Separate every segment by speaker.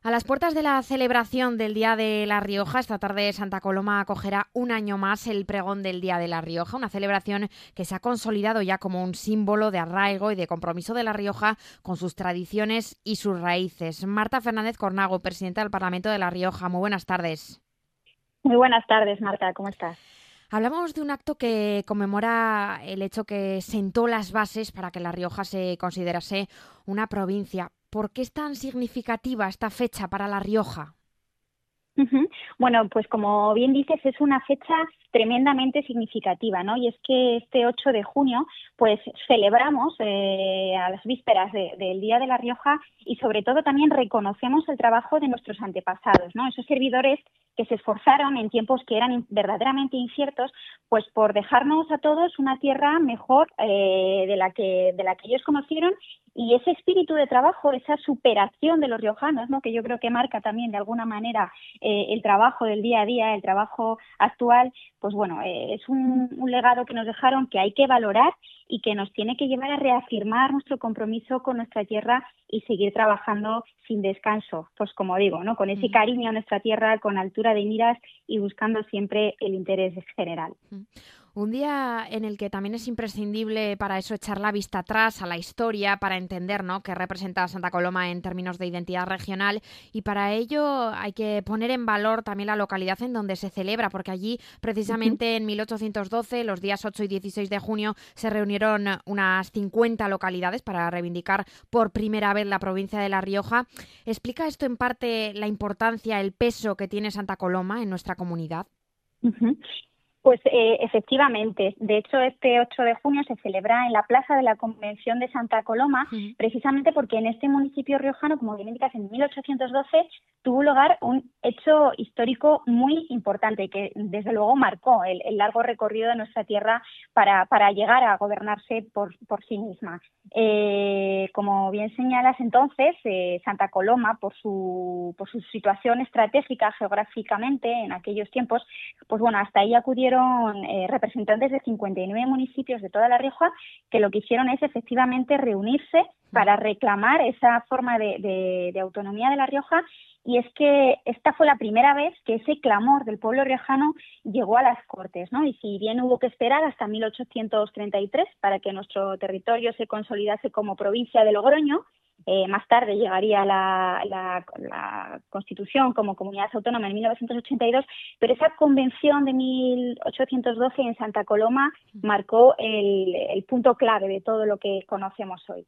Speaker 1: A las puertas de la celebración del Día de La Rioja, esta tarde Santa Coloma acogerá un año más el pregón del Día de La Rioja, una celebración que se ha consolidado ya como un símbolo de arraigo y de compromiso de La Rioja con sus tradiciones y sus raíces. Marta Fernández Cornago, presidenta del Parlamento de La Rioja, muy buenas tardes.
Speaker 2: Muy buenas tardes, Marta, ¿cómo estás?
Speaker 1: Hablamos de un acto que conmemora el hecho que sentó las bases para que La Rioja se considerase una provincia. ¿Por qué es tan significativa esta fecha para La Rioja?
Speaker 2: Ujú. Bueno, pues como bien dices, es una fecha tremendamente significativa, ¿no? Y es que este 8 de junio, pues celebramos a las vísperas del Día de La Rioja y sobre todo también reconocemos el trabajo de nuestros antepasados, ¿no? Esos servidores que se esforzaron en tiempos que eran verdaderamente inciertos, pues por dejarnos a todos una tierra mejor de la que ellos conocieron. Y ese espíritu de trabajo, esa superación de los riojanos, ¿no? Que yo creo que marca también de alguna manera el trabajo del día a día, el trabajo actual, pues bueno, es un legado que nos dejaron que hay que valorar y que nos tiene que llevar a reafirmar nuestro compromiso con nuestra tierra y seguir trabajando sin descanso, pues como digo, ¿no? Con ese cariño a nuestra tierra, con altura de miras y buscando siempre el interés general.
Speaker 1: Un día en el que también es imprescindible para eso echar la vista atrás a la historia, para entender, ¿no?, qué representa Santa Coloma en términos de identidad regional, y para ello hay que poner en valor también la localidad en donde se celebra, porque allí precisamente en 1812, los días 8 y 16 de junio, se reunieron unas 50 localidades para reivindicar por primera vez la provincia de La Rioja. ¿Explica esto en parte la importancia, el peso que tiene Santa Coloma en nuestra comunidad?
Speaker 2: Uh-huh. Pues efectivamente, de hecho este 8 de junio se celebra en la Plaza de la Convención de Santa Coloma, precisamente porque en este municipio riojano, como bien indicas, en 1812 tuvo lugar un hecho histórico muy importante que desde luego marcó el largo recorrido de nuestra tierra para llegar a gobernarse por sí misma. Como bien señalas entonces, Santa Coloma, por su situación estratégica geográficamente en aquellos tiempos, pues bueno, hasta ahí acudieron representantes de 59 municipios de toda La Rioja, que lo que hicieron es efectivamente reunirse para reclamar esa forma de autonomía de La Rioja. Y es que esta fue la primera vez que ese clamor del pueblo riojano llegó a las Cortes, ¿no? Y si bien hubo que esperar hasta 1833 para que nuestro territorio se consolidase como provincia de Logroño, más tarde llegaría la Constitución como comunidad autónoma en 1982, pero esa convención de 1812 en Santa Coloma marcó el punto clave de todo lo que conocemos hoy.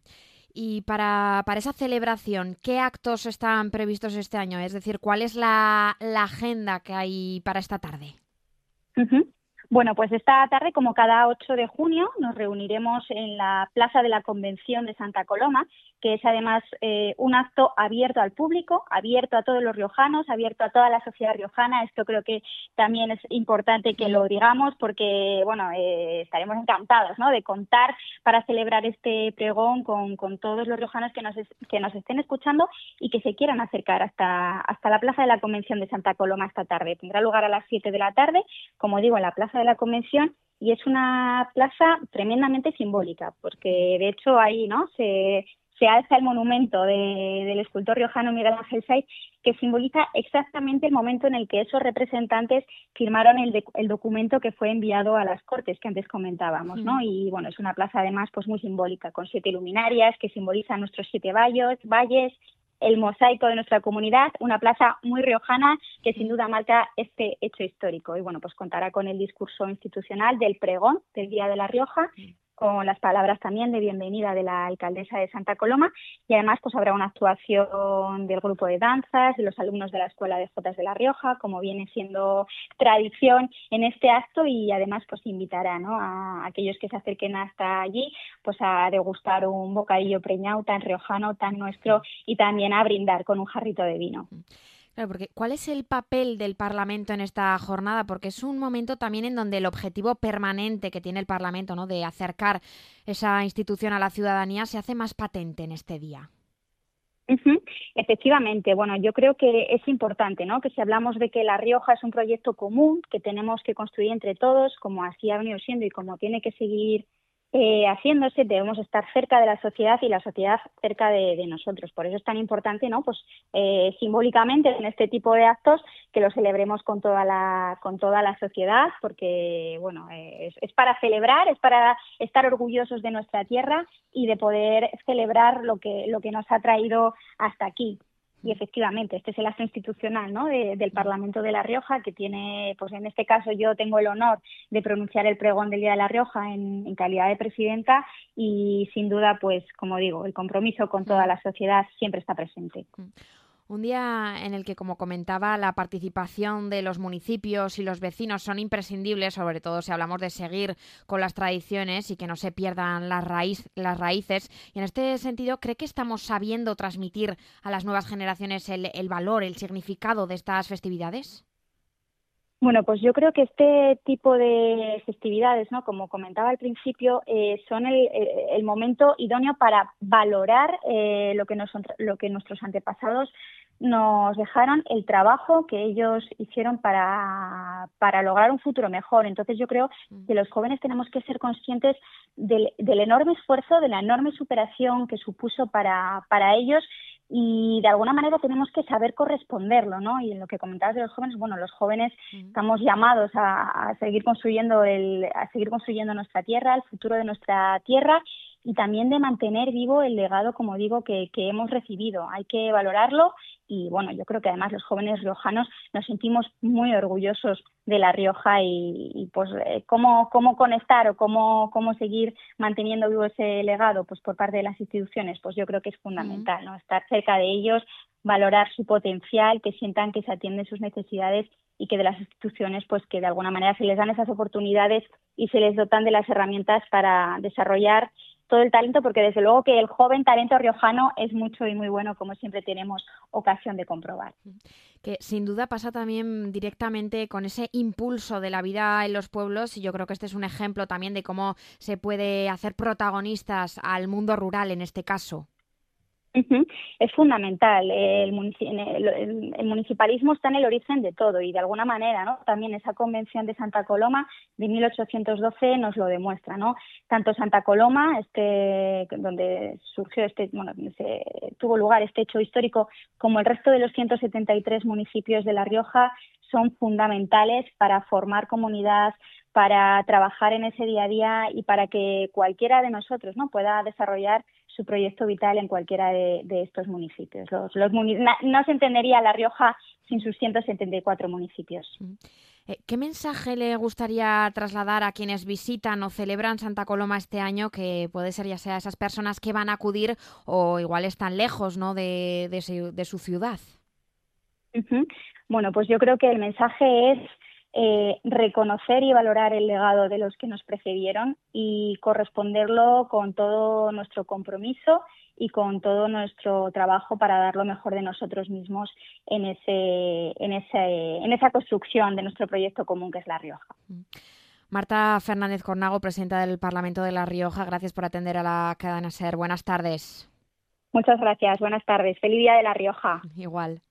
Speaker 1: Y para esa celebración, ¿qué actos están previstos este año? Es decir, ¿cuál es la agenda que hay para esta tarde?
Speaker 2: Uh-huh. Bueno, pues esta tarde, como cada 8 de junio, nos reuniremos en la Plaza de la Convención de Santa Coloma, que es además un acto abierto al público, abierto a todos los riojanos, abierto a toda la sociedad riojana. Esto creo que también es importante que lo digamos porque, bueno, estaremos encantados, ¿no?, de contar para celebrar este pregón con todos los riojanos que nos estén escuchando y que se quieran acercar hasta la Plaza de la Convención de Santa Coloma esta tarde. Tendrá lugar a las 7 de la tarde, como digo, en la Plaza de la Convención, y es una plaza tremendamente simbólica, porque de hecho ahí, ¿no?, se alza el monumento del escultor riojano Miguel Ángel Saiz, que simboliza exactamente el momento en el que esos representantes firmaron el documento que fue enviado a las Cortes, que antes comentábamos, ¿no? Y bueno, es una plaza además pues muy simbólica, con 7 luminarias que simbolizan nuestros 7 valles, el mosaico de nuestra comunidad, una plaza muy riojana que sin duda marca este hecho histórico. Y bueno, pues contará con el discurso institucional del pregón del Día de La Rioja, con las palabras también de bienvenida de la alcaldesa de Santa Coloma, y además pues habrá una actuación del grupo de danzas, de los alumnos de la Escuela de Jotas de La Rioja, como viene siendo tradición en este acto, y además pues invitará, ¿no?, a aquellos que se acerquen hasta allí pues a degustar un bocadillo preñado tan riojano, tan nuestro, y también a brindar con un jarrito de vino.
Speaker 1: Claro, porque ¿cuál es el papel del Parlamento en esta jornada? Porque es un momento también en donde el objetivo permanente que tiene el Parlamento, ¿no?, de acercar esa institución a la ciudadanía, se hace más patente en este día.
Speaker 2: Uh-huh. Efectivamente, bueno, yo creo que es importante, ¿no?, que si hablamos de que La Rioja es un proyecto común que tenemos que construir entre todos, como así ha venido siendo y como tiene que seguir haciéndose, debemos estar cerca de la sociedad y la sociedad cerca de nosotros. Por eso es tan importante, ¿no? Pues simbólicamente en este tipo de actos que lo celebremos con toda la sociedad, porque bueno, es para celebrar, es para estar orgullosos de nuestra tierra y de poder celebrar lo que nos ha traído hasta aquí. Y efectivamente, este es el acto institucional, ¿no? Del Parlamento de La Rioja, que tiene, pues en este caso yo tengo el honor de pronunciar el pregón del Día de La Rioja en calidad de presidenta y sin duda, pues como digo, el compromiso con toda la sociedad siempre está presente.
Speaker 1: Un día en el que, como comentaba, la participación de los municipios y los vecinos son imprescindibles, sobre todo si hablamos de seguir con las tradiciones y que no se pierdan las raíces. Y en este sentido, ¿cree que estamos sabiendo transmitir a las nuevas generaciones el valor, el significado de estas festividades?
Speaker 2: Bueno, pues yo creo que este tipo de festividades, ¿no? Como comentaba al principio, son el momento idóneo para valorar lo que nuestros antepasados nos dejaron, el trabajo que ellos hicieron para lograr un futuro mejor. Entonces yo creo que los jóvenes tenemos que ser conscientes del enorme esfuerzo, de la enorme superación que supuso para ellos y de alguna manera tenemos que saber corresponderlo, ¿no? Y en lo que comentabas de los jóvenes, bueno, los jóvenes estamos llamados a seguir construyendo nuestra tierra, el futuro de nuestra tierra y también de mantener vivo el legado, como digo, que hemos recibido. Hay que valorarlo y, bueno, yo creo que además los jóvenes riojanos nos sentimos muy orgullosos de La Rioja y pues cómo conectar o cómo seguir manteniendo vivo ese legado pues por parte de las instituciones, pues yo creo que es fundamental, ¿no? Estar cerca de ellos, valorar su potencial, que sientan que se atienden sus necesidades y que de las instituciones pues que de alguna manera se les dan esas oportunidades y se les dotan de las herramientas para desarrollar todo el talento, porque desde luego que el joven talento riojano es mucho y muy bueno, como siempre tenemos ocasión de comprobar.
Speaker 1: Que sin duda pasa también directamente con ese impulso de la vida en los pueblos y yo creo que este es un ejemplo también de cómo se puede hacer protagonistas al mundo rural en este caso.
Speaker 2: Es fundamental. El municipalismo está en el origen de todo y de alguna manera, ¿no? También esa convención de Santa Coloma de 1812 nos lo demuestra, ¿no? Tanto Santa Coloma, donde surgió donde se tuvo lugar este hecho histórico, como el resto de los 173 municipios de La Rioja son fundamentales para formar comunidad, para trabajar en ese día a día y para que cualquiera de nosotros, ¿no? Pueda desarrollar su proyecto vital en cualquiera de estos municipios. No se entendería La Rioja sin sus 174 municipios.
Speaker 1: ¿Qué mensaje le gustaría trasladar a quienes visitan o celebran Santa Coloma este año, que puede ser ya sea esas personas que van a acudir o igual están lejos, ¿no? de su ciudad?
Speaker 2: Bueno, pues yo creo que el mensaje es reconocer y valorar el legado de los que nos precedieron y corresponderlo con todo nuestro compromiso y con todo nuestro trabajo para dar lo mejor de nosotros mismos en esa construcción de nuestro proyecto común que es La Rioja.
Speaker 1: Marta Fernández Cornago, presidenta del Parlamento de La Rioja, gracias por atender a la cadena SER. Buenas tardes.
Speaker 2: Muchas gracias, buenas tardes. Feliz Día de La Rioja.
Speaker 1: Igual.